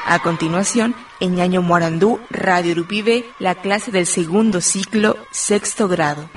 A continuación, en Ñaño Morandú, Radio Urupibe, la clase del segundo ciclo, sexto grado.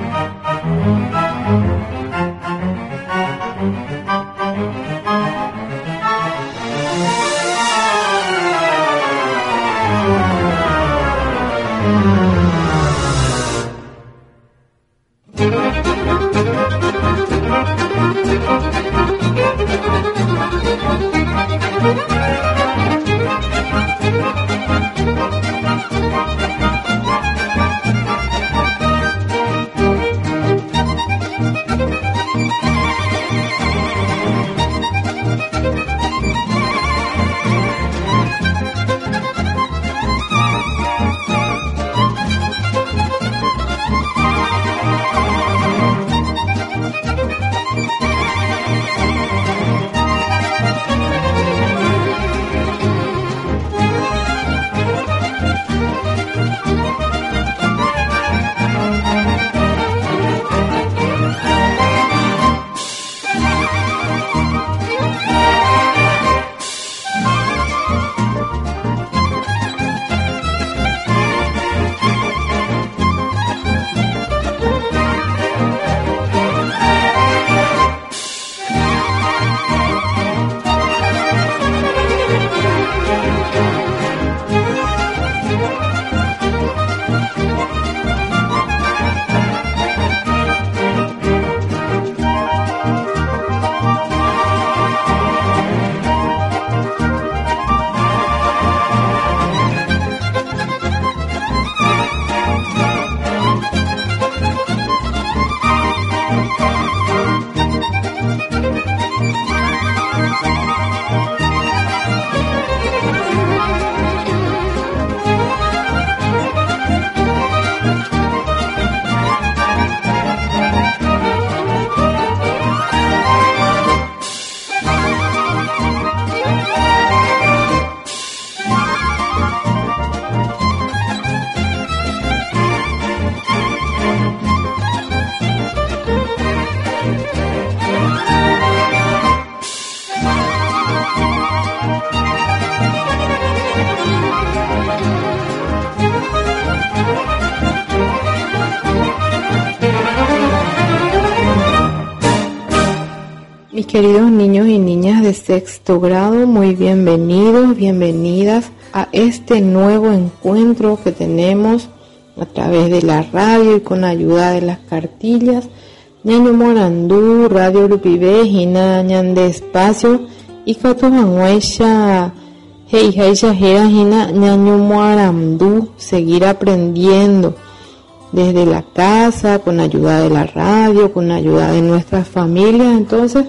Mis queridos niños y niñas de sexto grado, muy bienvenidos, bienvenidas a este nuevo encuentro que tenemos a través de la radio y con ayuda de las cartillas. Ñaño Morandú, Radio Urupibe, Hina Ñande Espacio, y Katuhanguaisha, Heijaisha Jera Hina Ñaño Morandú, seguir aprendiendo desde la casa, con ayuda de la radio, con ayuda de nuestras familias. Entonces,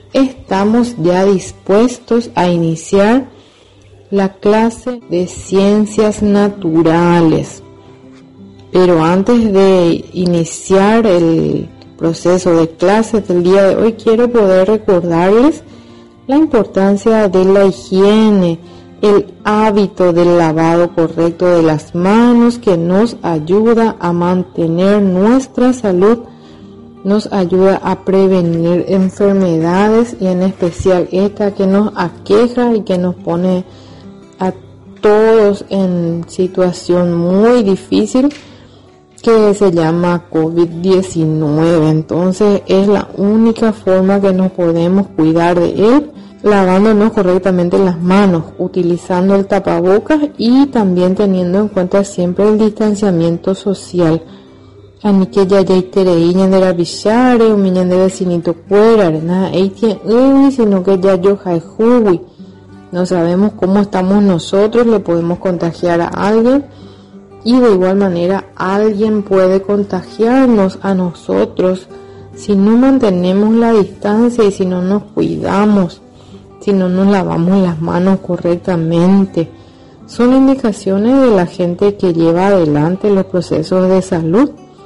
estamos ya dispuestos a iniciar la clase de ciencias naturales. Pero antes de iniciar el proceso de clases del día de hoy, quiero poder recordarles la importancia de la higiene, el hábito del lavado correcto de las manos, que nos ayuda a mantener nuestra salud, nos ayuda a prevenir enfermedades, y en especial esta que nos aqueja y que nos pone a todos en situación muy difícil, que se llama COVID-19. Entonces es la única forma que nos podemos cuidar de él, lavándonos correctamente las manos, utilizando el tapabocas y también teniendo en cuenta siempre el distanciamiento social. Anike ya itereí de la bichare o miñan de vecinito fuera, nada, sino que ya yo jaijuwi. No sabemos cómo estamos nosotros, le podemos contagiar a alguien, y de igual manera alguien puede contagiarnos a nosotros si no mantenemos la distancia y si no nos cuidamos, si no nos lavamos las manos correctamente. Son indicaciones de la gente que lleva adelante los procesos de salud.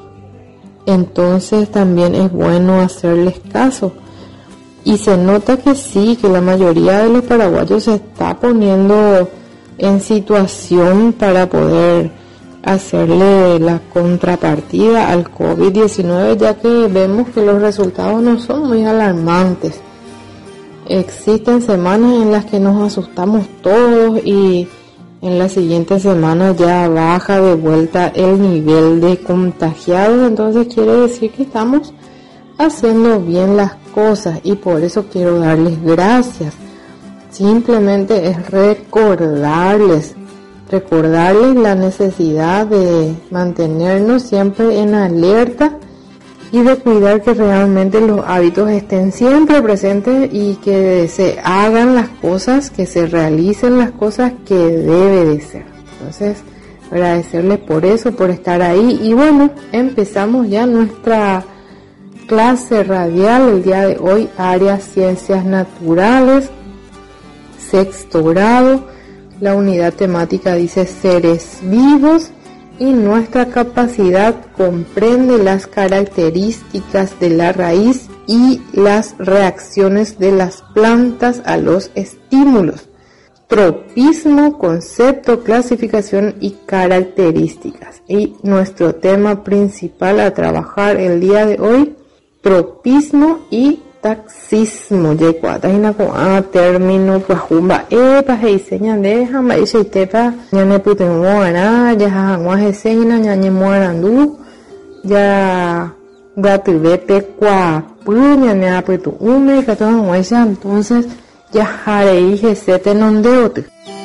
Entonces también es bueno hacerles caso. Y se nota que sí, que la mayoría de los paraguayos se está poniendo en situación para poder hacerle la contrapartida al COVID-19, ya que vemos que los resultados no son muy alarmantes. Existen semanas en las que nos asustamos todos y en la siguiente semana ya baja de vuelta el nivel de contagiados, entonces quiere decir que estamos haciendo bien las cosas y por eso quiero darles gracias. Simplemente es recordarles la necesidad de mantenernos siempre en alerta y de cuidar que realmente los hábitos estén siempre presentes y que se hagan las cosas, que se realicen las cosas que debe de ser. Entonces, agradecerles por eso, por estar ahí. Y bueno, empezamos ya nuestra clase radial el día de hoy, área Ciencias Naturales, sexto grado. La unidad temática dice seres vivos y nuestra capacidad comprende las características de la raíz y las reacciones de las plantas a los estímulos. Tropismo, concepto, clasificación y características. Y nuestro tema principal a trabajar el día de hoy, tropismo y taxismo. Yecuataina con término pajumba pajeseña deja maisha itepa ñane putenguara ya hangua jeseña ñañe muarandu ya gatubepe kwa puña ne aputu ume katon huesa. Entonces ya jarei jesete nondeote.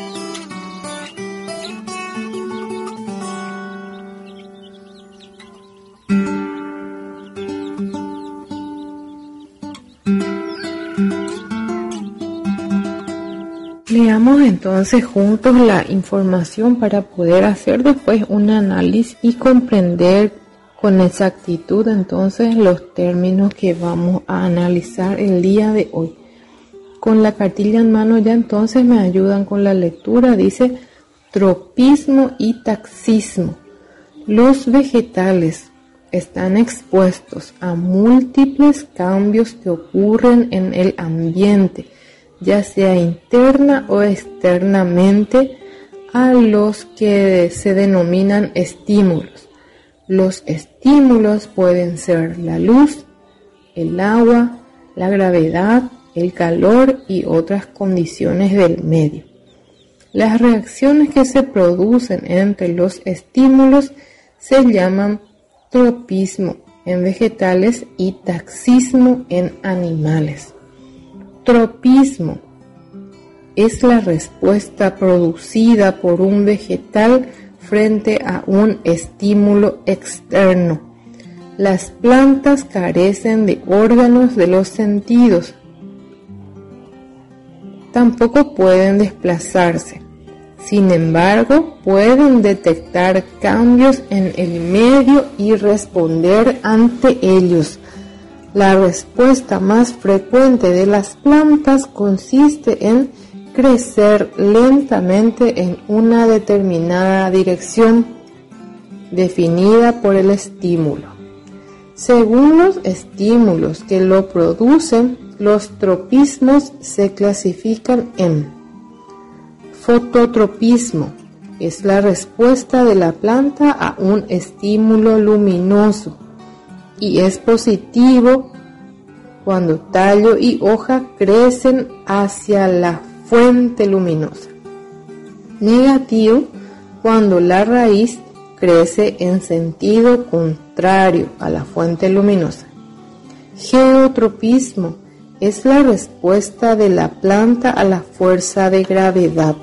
Leamos entonces juntos la información para poder hacer después un análisis y comprender con exactitud entonces los términos que vamos a analizar el día de hoy. Con la cartilla en mano ya entonces me ayudan con la lectura. Dice tropismo y taxismo. Los vegetales están expuestos a múltiples cambios que ocurren en el ambiente, ya sea interna o externamente, a los que se denominan estímulos. Los estímulos pueden ser la luz, el agua, la gravedad, el calor y otras condiciones del medio. Las reacciones que se producen entre los estímulos se llaman tropismo en vegetales y taxismo en animales. Tropismo es la respuesta producida por un vegetal frente a un estímulo externo. Las plantas carecen de órganos de los sentidos. Tampoco pueden desplazarse. Sin embargo, pueden detectar cambios en el medio y responder ante ellos. La respuesta más frecuente de las plantas consiste en crecer lentamente en una determinada dirección definida por el estímulo. Según los estímulos que lo producen, los tropismos se clasifican en fototropismo. Es la respuesta de la planta a un estímulo luminoso y es positivo cuando tallo y hoja crecen hacia la fuente luminosa. Negativo cuando la raíz crece en sentido contrario a la fuente luminosa. Geotropismo es la respuesta de la planta a la fuerza de gravedad.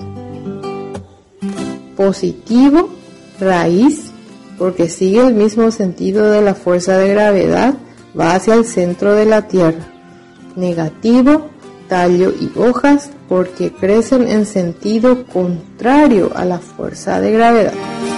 Positivo, raíz, porque sigue el mismo sentido de la fuerza de gravedad, va hacia el centro de la tierra. Negativo, tallo y hojas, porque crecen en sentido contrario a la fuerza de gravedad.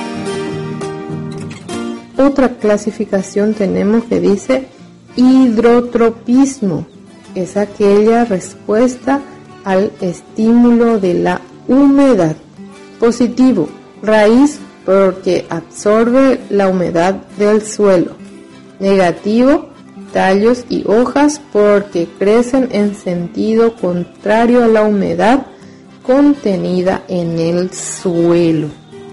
Otra clasificación tenemos que dice hidrotropismo. Es aquella respuesta al estímulo de la humedad. Positivo, raíz, porque absorbe la humedad del suelo. Negativo, tallos y hojas, porque crecen en sentido contrario a la humedad contenida en el suelo.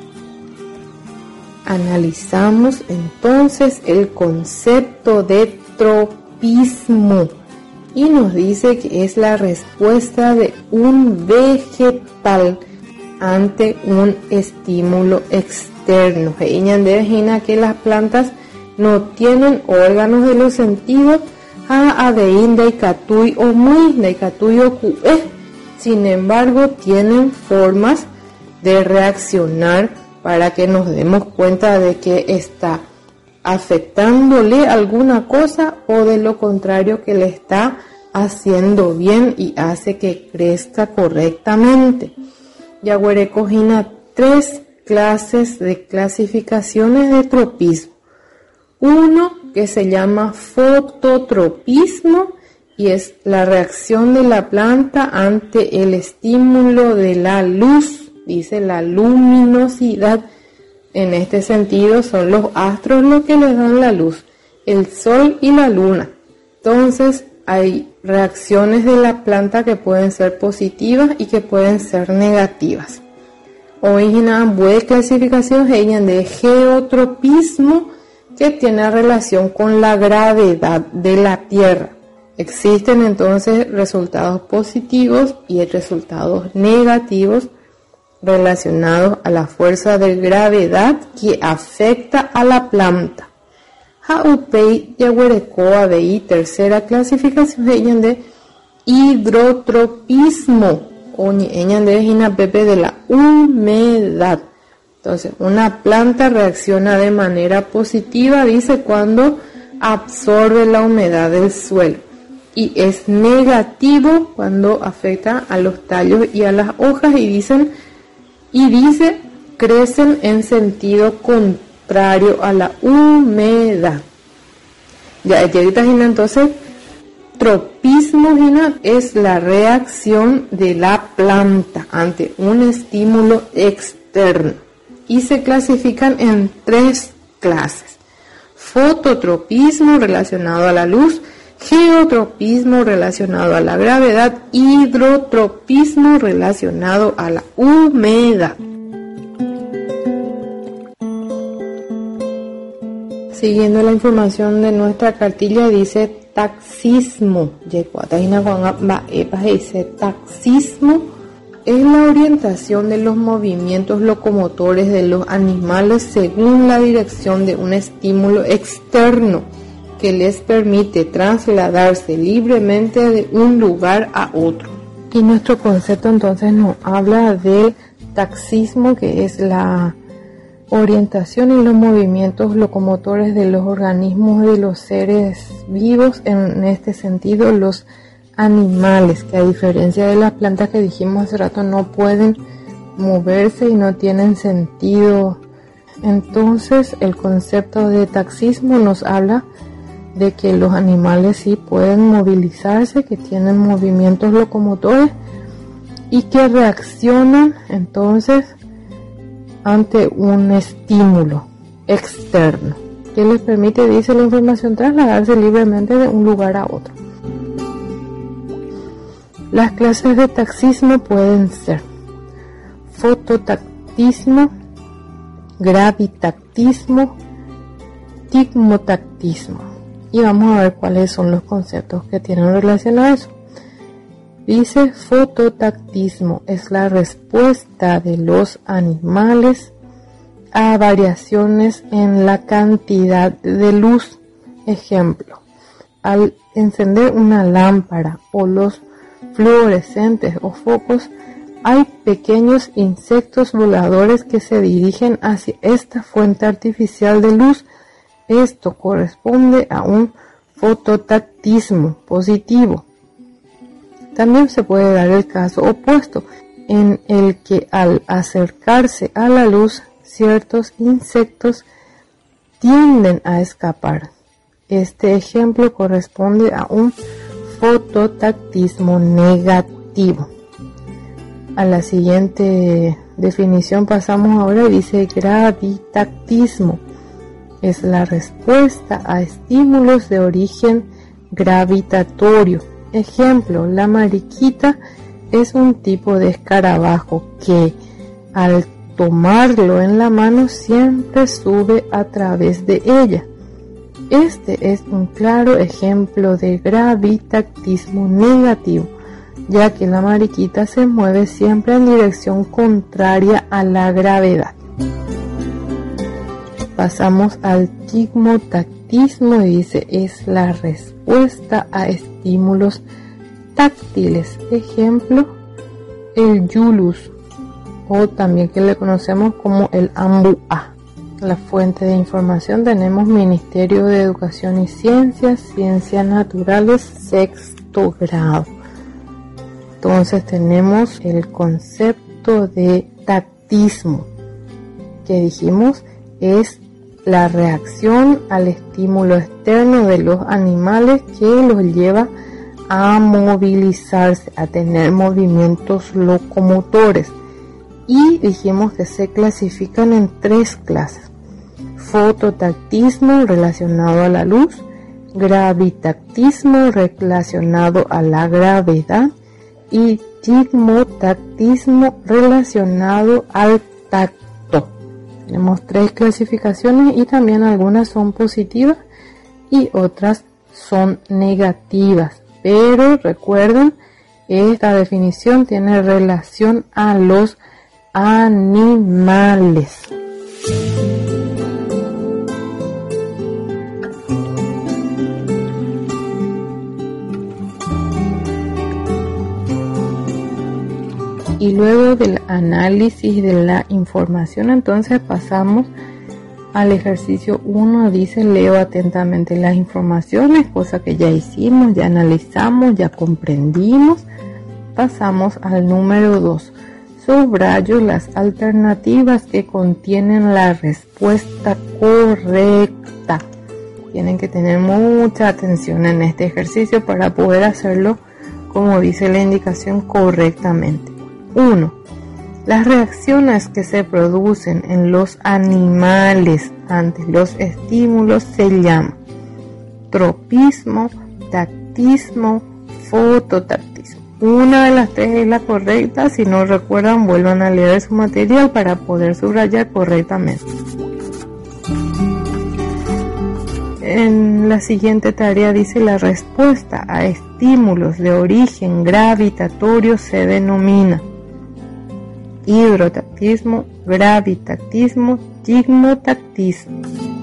Analizamos entonces el concepto de tropismo. y nos dice que es la respuesta de un vegetal ante un estímulo externo. Imagina que las plantas no tienen órganos de los sentidos, daikatui o muy daikatui o kue. Sin embargo, tienen formas de reaccionar para que nos demos cuenta de que está afectándole alguna cosa o de lo contrario que le está haciendo bien y hace que crezca correctamente. Yaguare cogina 3 clases de clasificaciones de tropismo. Uno que se llama fototropismo y es la reacción de la planta ante el estímulo de la luz, dice la luminosidad. En este sentido son los astros los que les dan la luz, el sol y la luna. Entonces hay reacciones de la planta que pueden ser positivas y que pueden ser negativas. Origina buena clasificación de geotropismo que tiene relación con la gravedad de la Tierra. Existen entonces resultados positivos y resultados negativos relacionados a la fuerza de gravedad que afecta a la planta. Haupei yaguerecoa de tercera clasificación de hidrotropismo o de la humedad. Entonces, una planta reacciona de manera positiva, dice, cuando absorbe la humedad del suelo, y es negativo cuando afecta a los tallos y a las hojas, y dice crecen en sentido contrario a la humedad. Ya entonces, tropismo es la reacción de la planta ante un estímulo externo y se clasifican en 3 clases: fototropismo relacionado a la luz, geotropismo relacionado a la gravedad, hidrotropismo relacionado a la humedad. Siguiendo la información de nuestra cartilla, dice taxismo. Taxismo es la orientación de los movimientos locomotores de los animales según la dirección de un estímulo externo que les permite trasladarse libremente de un lugar a otro. Y nuestro concepto entonces nos habla del taxismo, que es la orientación en los movimientos locomotores de los organismos de los seres vivos, en este sentido los animales, que a diferencia de las plantas que dijimos hace rato no pueden moverse y no tienen sentido. Entonces el concepto de taxismo nos habla de que los animales sí pueden movilizarse, que tienen movimientos locomotores y que reaccionan entonces ante un estímulo externo que les permite, dice la información, trasladarse libremente de un lugar a otro. Las clases de taxismo pueden ser fototactismo, gravitactismo, tigmotactismo. Y vamos a ver cuáles son los conceptos que tienen relación a eso. Dice, fototactismo es la respuesta de los animales a variaciones en la cantidad de luz. Ejemplo, al encender una lámpara o los fluorescentes o focos, hay pequeños insectos voladores que se dirigen hacia esta fuente artificial de luz. Esto corresponde a un fototactismo positivo. También se puede dar el caso opuesto, en el que al acercarse a la luz, ciertos insectos tienden a escapar. Este ejemplo corresponde a un fototactismo negativo. A la siguiente definición pasamos ahora y dice gravitactismo. Es la respuesta a estímulos de origen gravitatorio. Ejemplo, la mariquita es un tipo de escarabajo que al tomarlo en la mano siempre sube a través de ella. Este es un claro ejemplo de gravitactismo negativo, ya que la mariquita se mueve siempre en dirección contraria a la gravedad. Pasamos al tigmotactismo y dice, es la respuesta a estímulos táctiles. Ejemplo, el yulus, o también que le conocemos como el ambu-a. La fuente de información tenemos Ministerio de Educación y Ciencias, Ciencias Naturales, sexto grado. Entonces tenemos el concepto de tactismo, que dijimos es la reacción al estímulo externo de los animales que los lleva a movilizarse, a tener movimientos locomotores. Y dijimos que se clasifican en 3 clases: fototactismo relacionado a la luz, gravitactismo relacionado a la gravedad y tigmotactismo relacionado al tacto. Tenemos 3 clasificaciones y también algunas son positivas y otras son negativas. Pero recuerden, esta definición tiene relación a los animales. Y luego del análisis de la información, entonces pasamos al ejercicio 1. Dice, leo atentamente las informaciones, cosa que ya hicimos, ya analizamos, ya comprendimos. Pasamos al número 2. Subrayo las alternativas que contienen la respuesta correcta. Tienen que tener mucha atención en este ejercicio para poder hacerlo, como dice la indicación, correctamente. 1. Las reacciones que se producen en los animales ante los estímulos se llaman tropismo, tactismo, fototactismo. Una de las 3 es la correcta. Si no recuerdan, vuelvan a leer su material para poder subrayar correctamente. En la siguiente tarea dice, la respuesta a estímulos de origen gravitatorio se denomina hidrotactismo, gravitactismo, tigmotactismo.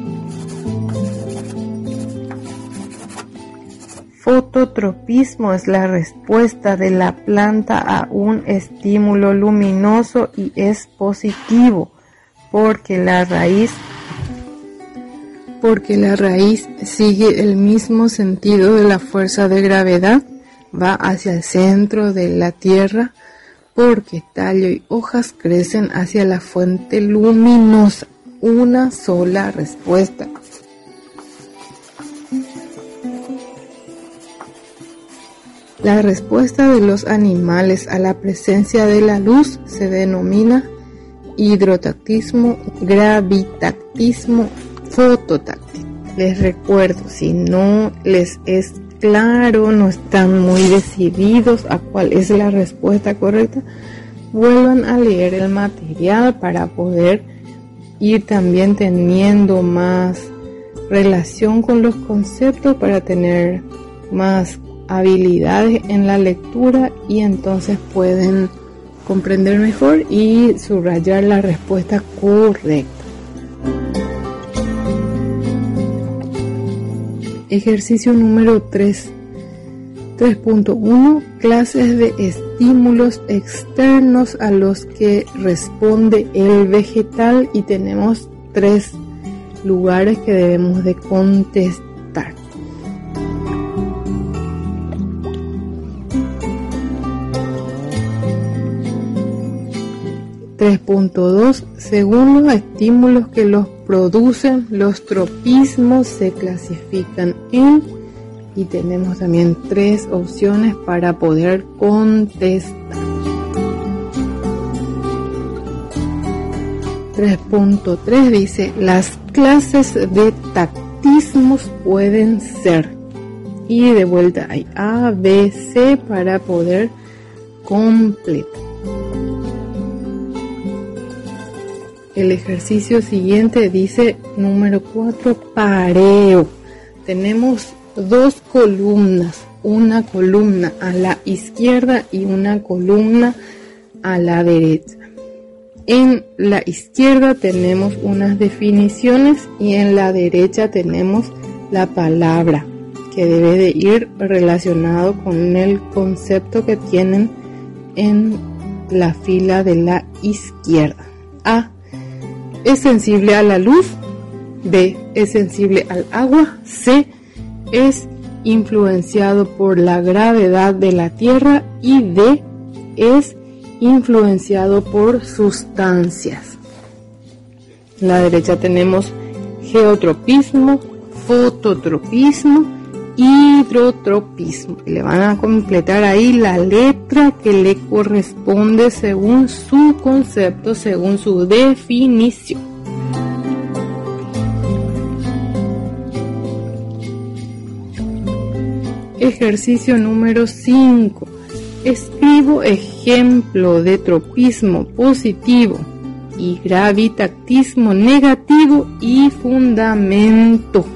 Fototropismo es la respuesta de la planta a un estímulo luminoso y es positivo porque la raíz sigue el mismo sentido de la fuerza de gravedad, va hacia el centro de la tierra, porque tallo y hojas crecen hacia la fuente luminosa. Una sola respuesta. La respuesta de los animales a la presencia de la luz se denomina hidrotactismo, gravitactismo, fototactismo. Les recuerdo, si no les es claro, no están muy decididos a cuál es la respuesta correcta, vuelvan a leer el material para poder ir también teniendo más relación con los conceptos, para tener más habilidades en la lectura y entonces pueden comprender mejor y subrayar la respuesta correcta. Ejercicio número 3. 3.1. Clases de estímulos externos a los que responde el vegetal, y tenemos 3 lugares que debemos de contestar. Según los estímulos que los producen, los tropismos se clasifican en, y tenemos también 3 opciones para poder contestar. 3.3 dice, las clases de tactismos pueden ser, y de vuelta hay A, B, C para poder completar. El ejercicio siguiente dice número 4, pareo. tenemos dos columnas, una columna a la izquierda y una columna a la derecha. En la izquierda tenemos unas definiciones y en la derecha tenemos la palabra, que debe de ir relacionado con el concepto que tienen en la fila de la izquierda. A, es sensible a la luz. B, es sensible al agua. C, es influenciado por la gravedad de la Tierra. Y D, es influenciado por sustancias. En la derecha tenemos geotropismo, fototropismo, hidrotropismo. Le van a completar ahí la letra que le corresponde según su concepto, según su definición. Ejercicio número 5. Escribo ejemplo de tropismo positivo y gravitactismo negativo y fundamento.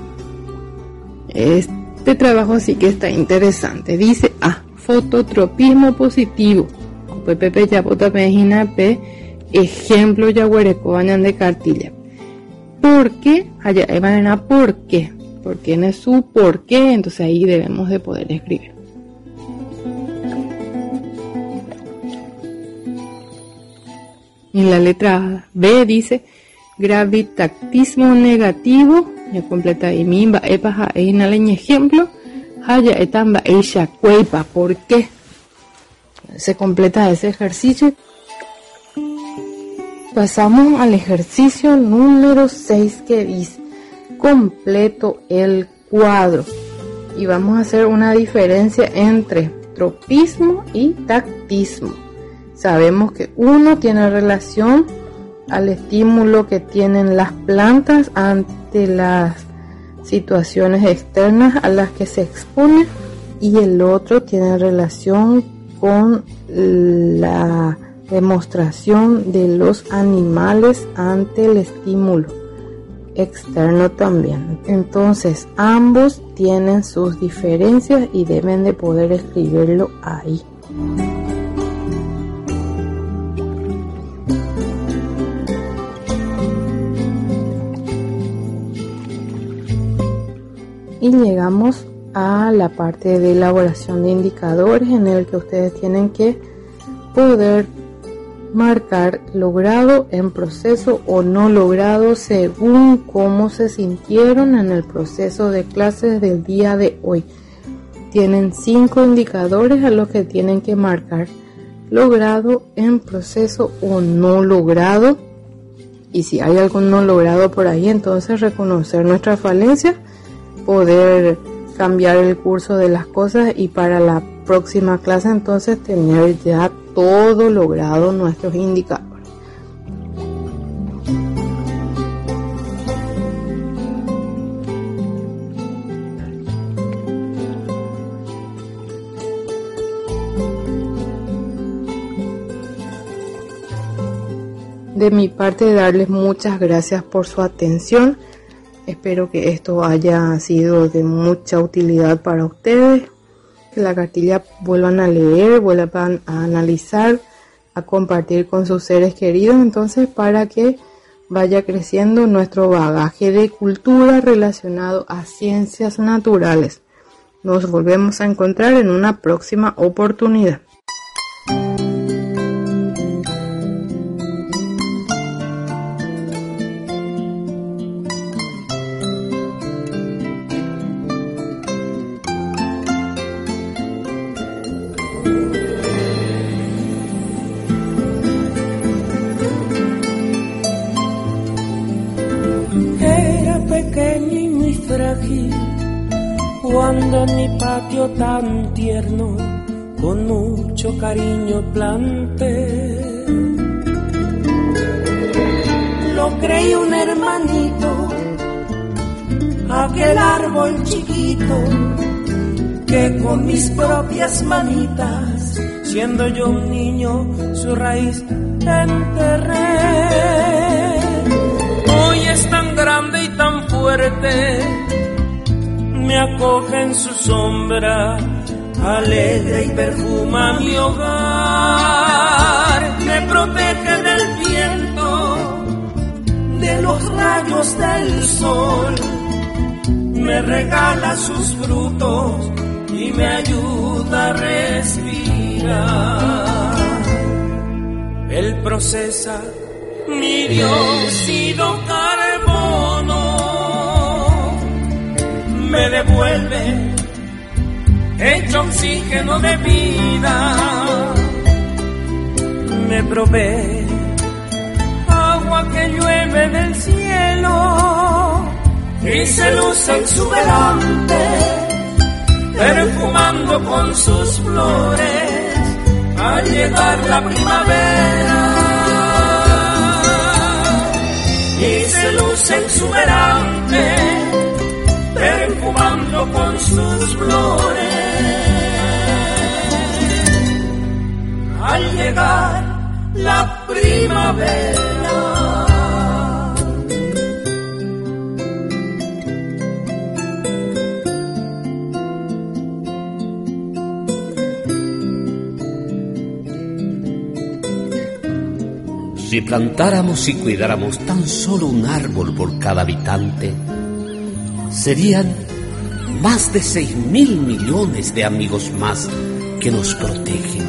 Este trabajo sí que está interesante. Dice A, fototropismo positivo. Pepe ya bota página P, ejemplo ya huerecobañan de cartilla. ¿Por qué? Allá van a por qué. Porque no es su por qué, entonces ahí debemos de poder escribir. En la letra B dice gravitactismo negativo, ya completa y mimba epaja e inaleña ejemplo, haya etamba eisha cuepa, ¿por qué? Se completa ese ejercicio. Pasamos al ejercicio número 6 que dice completo el cuadro y vamos a hacer una diferencia entre tropismo y tactismo. Sabemos que uno tiene relación al estímulo que tienen las plantas ante las situaciones externas a las que se exponen y el otro tiene relación con la demostración de los animales ante el estímulo externo también. Entonces ambos tienen sus diferencias y deben de poder escribirlo ahí. Y llegamos a la parte de elaboración de indicadores en el que ustedes tienen que poder marcar logrado en proceso o no logrado según cómo se sintieron en el proceso de clases del día de hoy. Tienen 5 indicadores a los que tienen que marcar logrado en proceso o no logrado, y si hay algún no logrado por ahí, entonces reconocer nuestra falencia, poder cambiar el curso de las cosas y para la próxima clase entonces tener ya todo logrado nuestros indicadores. De mi parte, darles muchas gracias por su atención. Espero que esto haya sido de mucha utilidad para ustedes. Que la cartilla vuelvan a leer, vuelvan a analizar, a compartir con sus seres queridos. Entonces, para que vaya creciendo nuestro bagaje de cultura relacionado a ciencias naturales. Nos volvemos a encontrar en una próxima oportunidad. Cuando en mi patio tan tierno con mucho cariño planté, lo creí un hermanito, aquel árbol chiquito que con mis propias manitas, siendo yo un niño, su raíz enterré. Hoy es tan grande y tan fuerte acoge en su sombra, alegra y perfuma mi hogar, me protege del viento, de los rayos del sol, me regala sus frutos y me ayuda a respirar. Él procesa mi dióxido carbono, me devuelve hecho oxígeno de vida, me provee agua que llueve del cielo y se luce exuberante, perfumando con sus flores al llegar la primavera. Y se luce exuberante, perfumando con sus flores al llegar la primavera. Si plantáramos y cuidáramos tan solo un árbol por cada habitante, serían más de 6.000 millones de amigos más que nos protegen.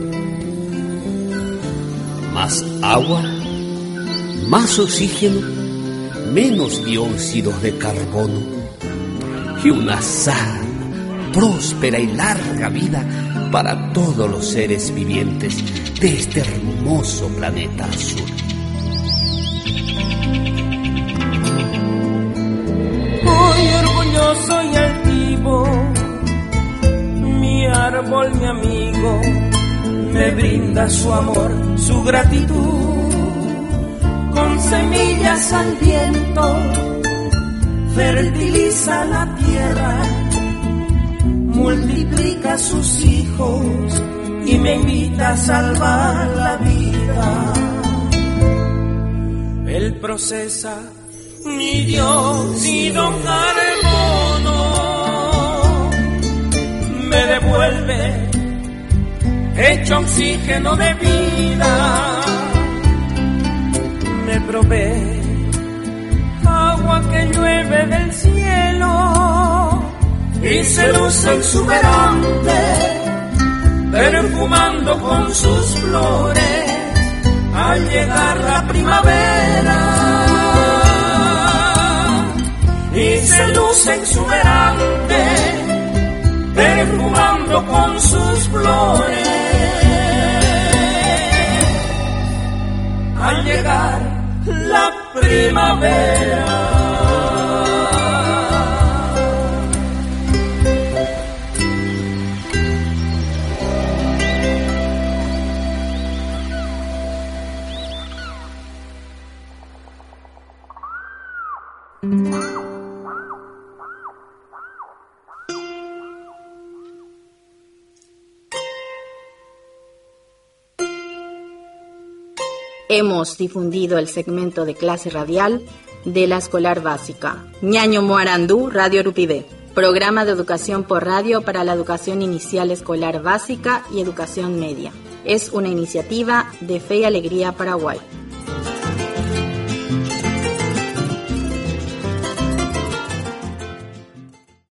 Más agua, más oxígeno, menos dióxidos de carbono y una sana, próspera y larga vida para todos los seres vivientes de este hermoso planeta azul. Hoy orgulloso y altivo, mi árbol, mi amigo, me brinda su amor, su gratitud, con semillas al viento, fertiliza la tierra, multiplica sus hijos y me invita a salvar la vida. Él procesa mi dióxido carbono, me devuelve hecho oxígeno de vida, me provee agua que llueve del cielo y se luce exuberante, perfumando con sus flores al llegar la primavera. Y se luce exuberante, perfumando con sus flores al llegar la primavera. Hemos difundido el segmento de clase radial de la escolar básica Ñaño Moarandú, Radio Urupide, programa de educación por radio para la educación inicial escolar básica y educación media. Es una iniciativa de Fe y Alegría Paraguay.